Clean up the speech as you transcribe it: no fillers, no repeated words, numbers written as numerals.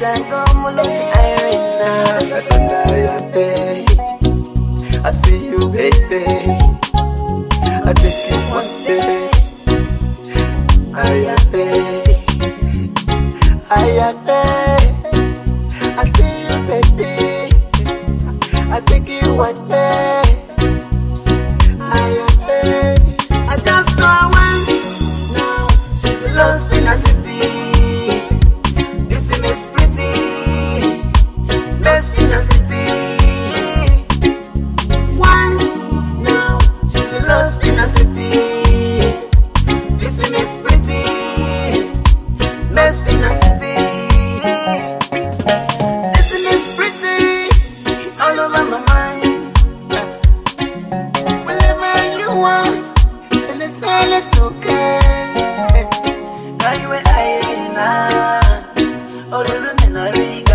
I see you, baby. I take you one day. I see you, baby. I take you one day. I just saw her once. Now she's lost in a city. This is pretty. Best in a city. Once. Now she's lost in a city. This is pretty. Best in a city. This is pretty. All over my mind. Wherever you are, and it's all it's okay. Now you are Irina, or you